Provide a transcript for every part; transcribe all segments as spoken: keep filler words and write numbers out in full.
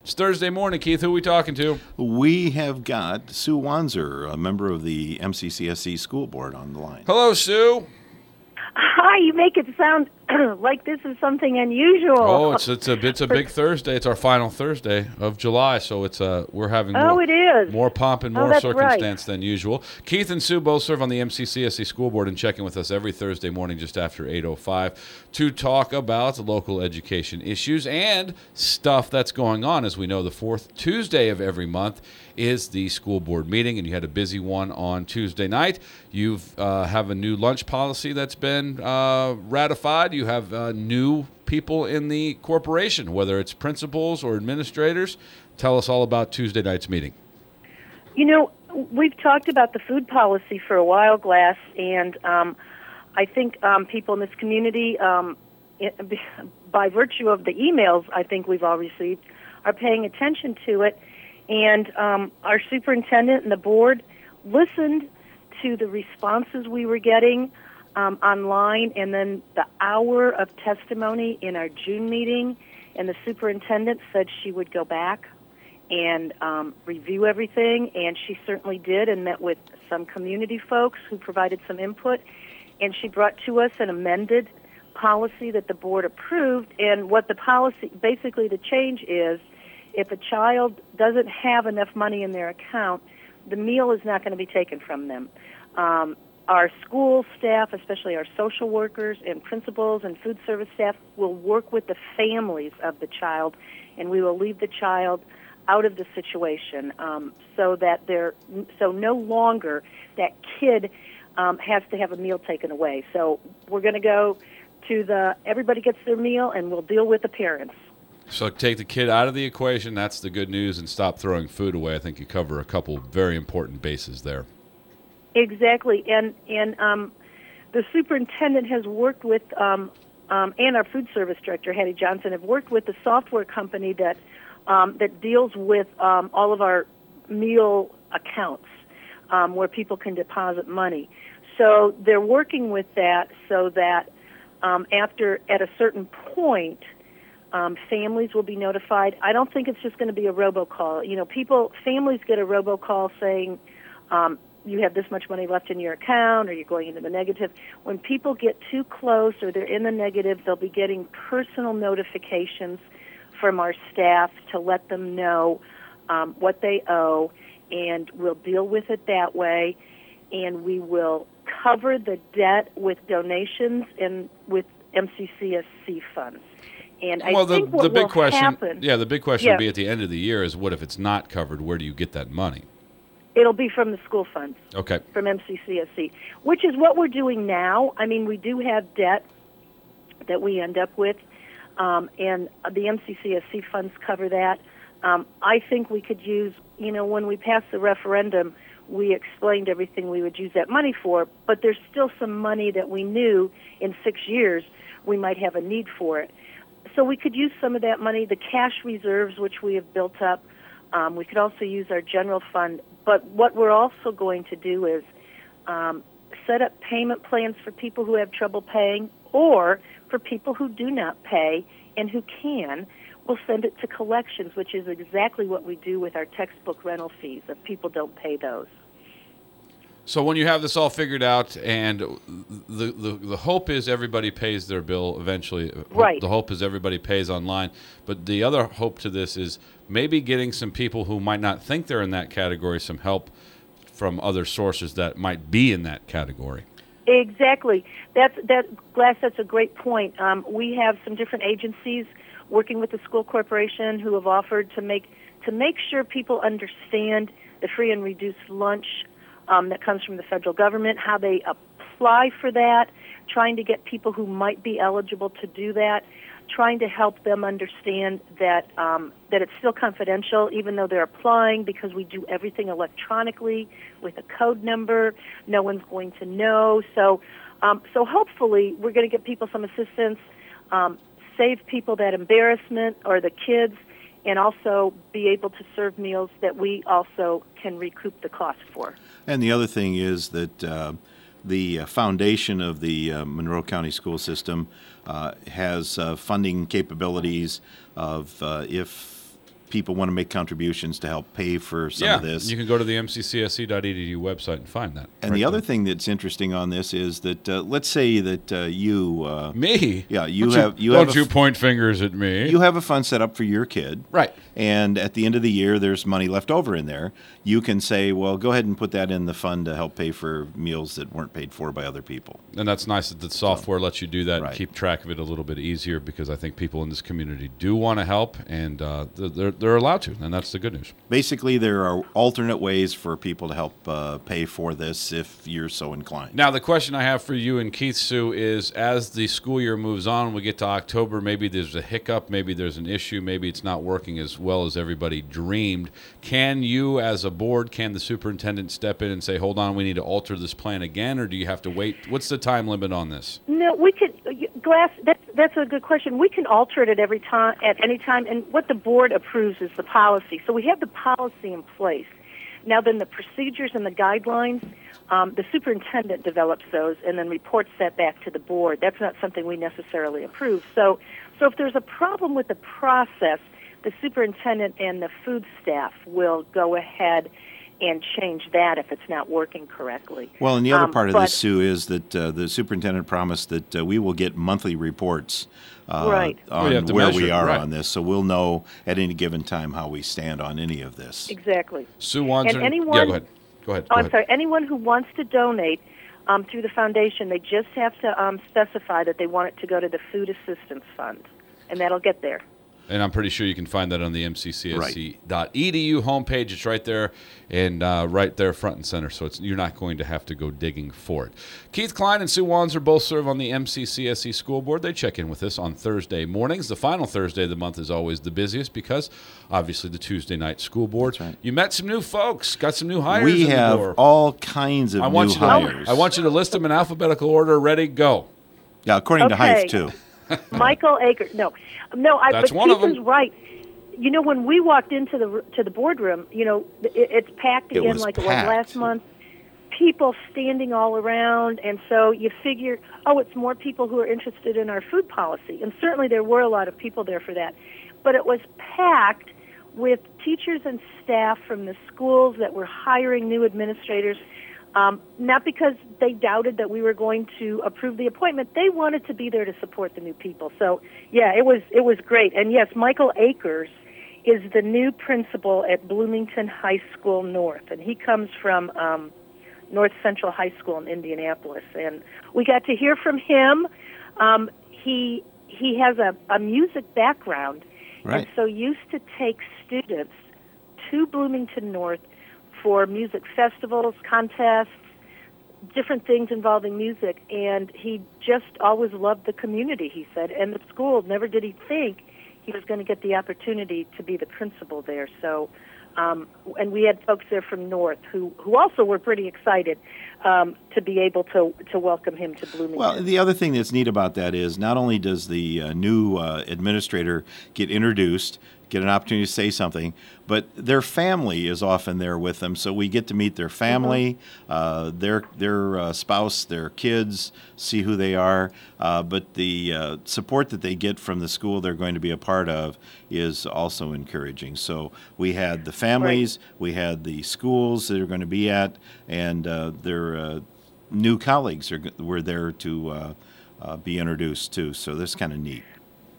It's Thursday morning, Keith. Who are we talking to? We have got Sue Wanzer, a member of the M C C S C School Board, on the line. Hello, Sue. Hi, you make it sound like this is something unusual. Oh, it's it's a it's a big Thursday. It's our final Thursday of July, so it's uh we're having oh, more, it is. more pomp and Oh, more that's circumstance than usual. Keith and Sue both serve on the M C C S C School Board and check in with us every Thursday morning just after eight oh five to talk about local education issues and stuff that's going on. As we know, the fourth Tuesday of every month is the school board meeting, and you had a busy one on Tuesday night. You uh, have a new lunch policy that's been uh, ratified. You have uh, new people in the corporation, whether it's principals or administrators. Tell us all about Tuesday night's meeting. You know, we've talked about the food policy for a while, Glass, and um, I think um, people in this community, um, it, by virtue of the emails I think we've all received, are paying attention to it. And um, our superintendent and the board listened to the responses we were getting um, online, and then the hour of testimony in our June meeting, and the superintendent said she would go back and um, review everything, and she certainly did, and met with some community folks who provided some input, and she brought to us an amended policy that the board approved. And what the policy, basically the change is, if a child doesn't have enough money in their account, the meal is not going to be taken from them. Um, our school staff, especially our social workers and principals and food service staff, will work with the families of the child, and we will leave the child out of the situation, um, so that they're so no longer that kid um, has to have a meal taken away. So we're going to go to the everybody gets their meal, and we'll deal with the parents. So take the kid out of the equation. That's the good news, and stop throwing food away. I think you cover a couple very important bases there. Exactly, and and um, the superintendent has worked with, um, um, and our food service director, Hattie Johnson, have worked with the software company that um, that deals with um, all of our meal accounts, um, where people can deposit money. So they're working with that so that um, after, at a certain point, Um, families will be notified. I don't think it's just going to be a robocall. You know, people, families get a robocall saying um, you have this much money left in your account, or you're going into the negative. When people get too close or they're in the negative, they'll be getting personal notifications from our staff to let them know um, what they owe, and we'll deal with it that way, and we will cover the debt with donations and with M C C S C funds. And I well, the, think what the big will question, happen, yeah, the big question yeah. will be at the end of the year is, what if it's not covered? Where do you get that money? It'll be from the school funds, Okay. from M C C S C, which is what we're doing now. I mean, we do have debt that we end up with, um, and the M C C S C funds cover that. Um, I think we could use, you know, when we passed the referendum, we explained everything we would use that money for, but there's still some money that we knew in six years we might have a need for it. So we could use some of that money, the cash reserves, which we have built up. Um, we could also use our general fund. But what we're also going to do is um, set up payment plans for people who have trouble paying, or for people who do not pay and who can. We'll send it to collections, which is exactly what we do with our textbook rental fees if people don't pay those. So when you have this all figured out, and the, the the hope is everybody pays their bill eventually. Right. The hope is everybody pays online. But the other hope to this is maybe getting some people who might not think they're in that category some help from other sources that might be in that category. Exactly. That's that, Glass. That's a great point. Um, we have some different agencies working with the school corporation who have offered to make to make sure people understand the free and reduced lunch Um, that comes from the federal government, how they apply for that, trying to get people who might be eligible to do that, trying to help them understand that um, that it's still confidential, even though they're applying, because we do everything electronically with a code number. No one's going to know. So, um, so hopefully we're going to get people some assistance, um, save people that embarrassment or the kids, and also be able to serve meals that we also can recoup the cost for. And the other thing is that uh, the foundation of the uh, Monroe County school system uh, has uh, funding capabilities of uh, if people want to make contributions to help pay for some yeah, of this. You can go to the m c c s c dot e d u website and find that. And right the other there. thing that's interesting on this is that uh, let's say that uh, you uh, Me? yeah you don't have you, don't have you a, f- point fingers at me. you have a fund set up for your kid, right. and at the end of the year there's money left over in there. You can say, well, go ahead and put that in the fund to help pay for meals that weren't paid for by other people. And that's nice that the software lets you do that Right. and keep track of it a little bit easier, because I think people in this community do want to help, and uh, they're, they're allowed to, and that's the good news. Basically, there are alternate ways for people to help uh, pay for this if you're so inclined. Now, the question I have for you and Keith, Sue, is as the school year moves on, we get to October, maybe there's a hiccup, maybe there's an issue, maybe it's not working as well as everybody dreamed. Can you, as a board, can the superintendent step in and say, hold on, we need to alter this plan again, or do you have to wait? What's the time limit on this? No, we could. Glass. That's that's a good question. We can alter it at every time, at any time, and what the board approves is the policy. So we have the policy in place. Now, then the procedures and the guidelines, um, the superintendent develops those and then reports that back to the board. That's not something we necessarily approve. So, so if there's a problem with the process, the superintendent and the food staff will go ahead and change that if it's not working correctly. Well, and the other Um, part of but- this, Sue, is that uh, the superintendent promised that uh, we will get monthly reports uh, Right. on We have to where measure we it, are right. on this, so we'll know at any given time how we stand on any of this. Exactly. Sue Wanzer. And anyone- yeah, go ahead. Go ahead. Oh, go I'm ahead. sorry. Anyone who wants to donate um, through the foundation, they just have to um, specify that they want it to go to the Food Assistance Fund, and that'll get there. And I'm pretty sure you can find that on the m c c s c dot e d u homepage. It's right there, and uh, right there front and center, so it's, you're not going to have to go digging for it. Keith Klein and Sue Wanzer both serve on the M C C S E School Board. They check in with us on Thursday mornings. The final Thursday of the month is always the busiest because, obviously, the Tuesday night school board. That's right. You met some new folks, got some new hires We in the have door. all kinds of I want new you to, hires. I want you to list them in alphabetical order. Ready, go. yeah, according to Okay. Hythe, too. Michael Akers. No, no. I, That's but one of Keith is them. right. You know, when we walked into the to the boardroom, you know, it, it's packed It again was like it packed. was last month. People standing all around, and so you figure, oh, it's more people who are interested in our food policy, and certainly there were a lot of people there for that. But it was packed with teachers and staff from the schools that were hiring new administrators. Um, not because they doubted that we were going to approve the appointment. They wanted to be there to support the new people. So, yeah, it was it was great. And, yes, Michael Akers is the new principal at Bloomington High School North, and he comes from um, North Central High School in Indianapolis. And we got to hear from him. Um, he he has a, a music background, Right. and so used to take students to Bloomington North for music festivals, contests, different things involving music, and he just always loved the community, he said, and the school. Never did he think he was going to get the opportunity to be the principal there. So, um, and we had folks there from North who, who also were pretty excited um, to be able to to welcome him to Bloomington. Well, the other thing that's neat about that is not only does the uh, new uh, administrator get introduced, get an opportunity to say something, but their family is often there with them. So we get to meet their family, Mm-hmm. uh, their their uh, spouse, their kids, see who they are. Uh, but the uh, support that they get from the school they're going to be a part of is also encouraging. So we had the families, we had the schools that are going to be at, and uh, their uh, new colleagues are, were there to uh, uh, be introduced to. So that's kind of neat.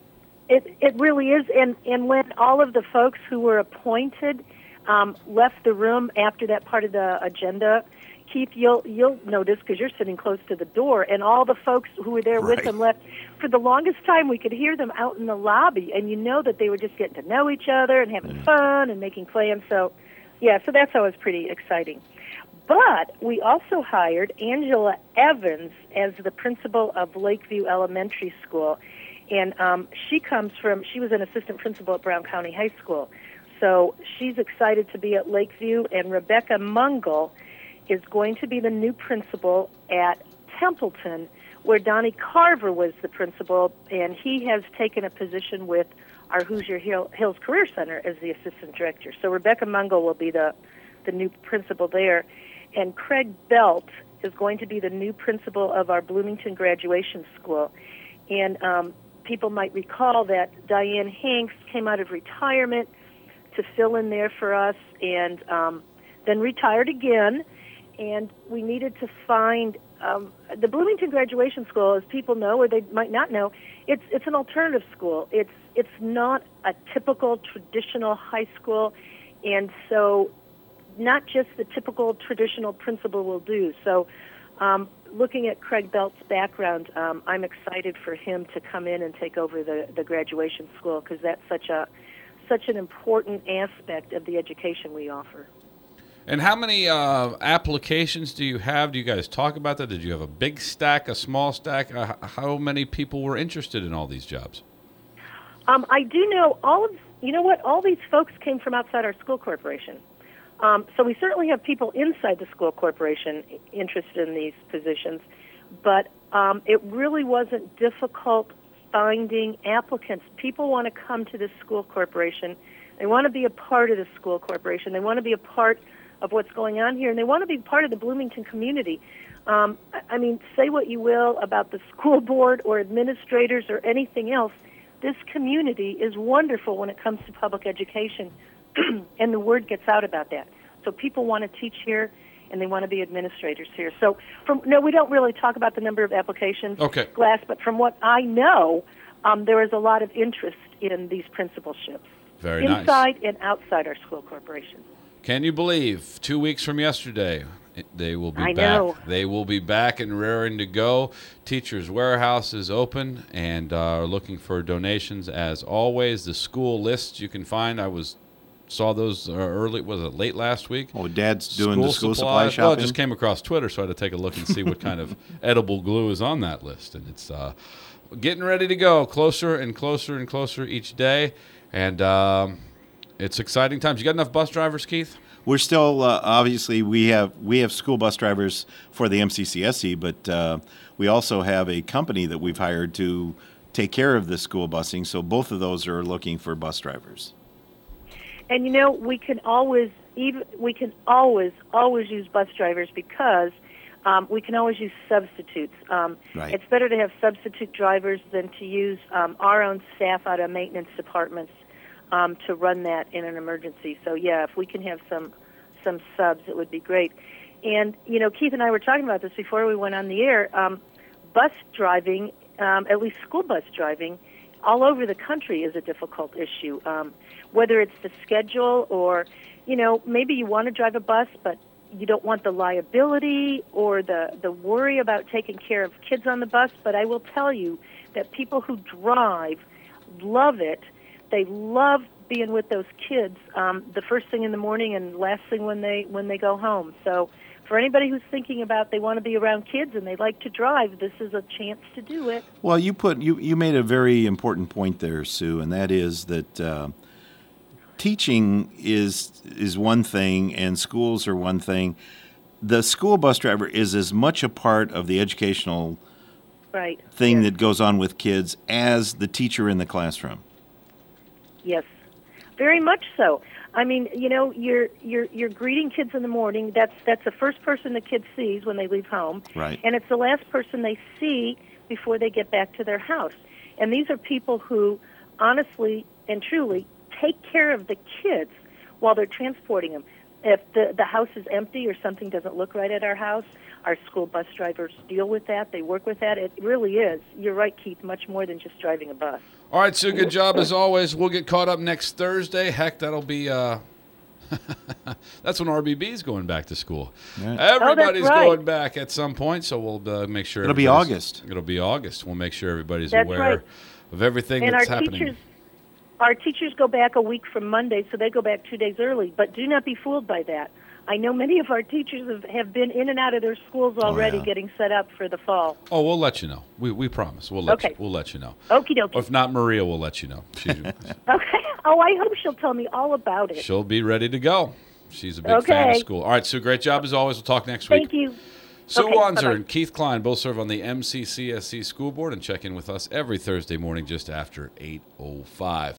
It it really is, and and when all of the folks who were appointed um, left the room after that part of the agenda, Keith, you'll you'll notice because you're sitting close to the door, and all the folks who were there with Right. them left. For the longest time, we could hear them out in the lobby, and you know that they were just getting to know each other and having Yeah. fun and making plans. So, yeah, so that's always pretty exciting. But we also hired Angela Evans as the principal of Lakeview Elementary School. And um, she comes from, she was an assistant principal at Brown County High School. So she's excited to be at Lakeview. And Rebecca Mungle is going to be the new principal at Templeton, where Donnie Carver was the principal. And he has taken a position with our Hoosier Hill, Hills Career Center as the assistant director. So Rebecca Mungle will be the, the new principal there. And Craig Belt is going to be the new principal of our Bloomington Graduation School. And um, people might recall that Diane Hanks came out of retirement, to fill in there for us, and um, then retired again. And we needed to find um, the Bloomington Graduation School, as people know or they might not know. It's it's an alternative school. It's it's not a typical traditional high school, and so not just the typical traditional principal will do. So, um, looking at Craig Belt's background, um, I'm excited for him to come in and take over the the graduation school, because that's such a such an important aspect of the education we offer. And how many uh, applications do you have? Do you guys talk about that? Did you have a big stack, a small stack? Uh, how many people were interested in all these jobs? Um, I do know all of, you know what, all these folks came from outside our school corporation. Um, so we certainly have people inside the school corporation interested in these positions, but um, it really wasn't difficult finding applicants. People want to come to this school corporation. They want to be a part of the school corporation. They want to be a part of what's going on here, and they want to be part of the Bloomington community. Um, I mean, say what you will about the school board or administrators or anything else, this community is wonderful when it comes to public education, and the word gets out about that. So people want to teach here, and they want to be administrators here. So, from no, we don't really talk about the number of applications, okay. Glass, but from what I know, um, there is a lot of interest in these principalships. Very inside nice. and outside our school corporation. Can you believe two weeks from yesterday, they will be I back. know. They will be back and raring to go. Teachers Warehouse is open and uh, are looking for donations as always. The school lists you can find. I was saw those uh, early. Was it late last week? Oh, Dad's doing the school supply supplies. shopping. Well, it just came across Twitter, so I had to take a look and see what kind of edible glue is on that list, and it's uh, getting ready to go. Closer and closer and closer each day, and. Um, It's exciting times. You got enough bus drivers, Keith? We're still uh, obviously we have we have school bus drivers for the M C C S E, but uh, we also have a company that we've hired to take care of the school busing. So both of those are looking for bus drivers. And you know, we can always even we can always always use bus drivers because um, we can always use substitutes. Um, Right. It's better to have substitute drivers than to use um, our own staff out of maintenance departments. Um, to run that in an emergency. So yeah, if we can have some some subs, it would be great. And you know, Keith and I were talking about this before we went on the air. Um, bus driving, um, at least school bus driving, all over the country is a difficult issue. Um, whether it's the schedule or, you know, maybe you want to drive a bus, but you don't want the liability or the the worry about taking care of kids on the bus. But I will tell you that people who drive love it. They love being with those kids um, the first thing in the morning and last thing when they when they go home. So for anybody who's thinking about they want to be around kids and they like to drive, this is a chance to do it. Well, you put you, you made a very important point there, Sue, and that is that uh, teaching is is one thing and schools are one thing. The school bus driver is as much a part of the educational right. thing yes. that goes on with kids as the teacher in the classroom. Yes, very much so. I mean, you know, you're you're you're greeting kids in the morning. That's that's the first person the kid sees when they leave home, Right. and it's the last person they see before they get back to their house. And these are people who, honestly and truly, take care of the kids while they're transporting them. If the the house is empty or something doesn't look right at our house, our school bus drivers deal with that. They work with that. It really is. You're right, Keith. Much more than just driving a bus. All right, Sue, good job as always. We'll get caught up next Thursday. Heck, that'll be uh, that's when R B B's going back to school. Right. Everybody's Oh, that's right. going back at some point, so we'll uh, make sure. It'll be everybody's- August. It'll be August. We'll make sure everybody's That's aware right. of everything And that's our happening. teachers, our teachers go back a week from Monday, so they go back two days early. But do not be fooled by that. I know many of our teachers have, have been in and out of their schools already, yeah. getting set up for the fall. Oh, we'll let you know. We we promise. We'll let Okay. you, we'll let you know. Okie dokie. If not, Maria will let you know. She, Okay. Oh, I hope she'll tell me all about it. she'll be ready to go. She's a big fan of Okay. school. All right, Sue, great job as always. We'll talk next week. Thank you. Sue Okay, Wanzer bye-bye. and Keith Klein both serve on the M C C S C School Board and check in with us every Thursday morning just after eight oh five.